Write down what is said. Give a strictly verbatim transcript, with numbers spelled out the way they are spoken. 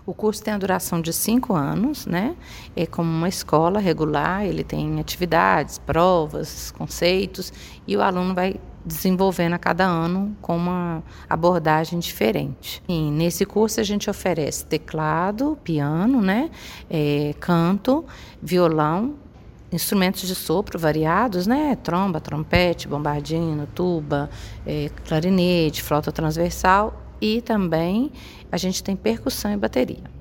O curso tem a duração de cinco anos, né? É como uma escola regular, ele tem atividades, provas, conceitos, e o aluno vai desenvolvendo a cada ano com uma abordagem diferente. E nesse curso a gente oferece teclado, piano, né? É, canto, violão, instrumentos de sopro variados, né? Tromba, trompete, bombardino, tuba, é, clarinete, flauta transversal, e também a gente tem percussão e bateria.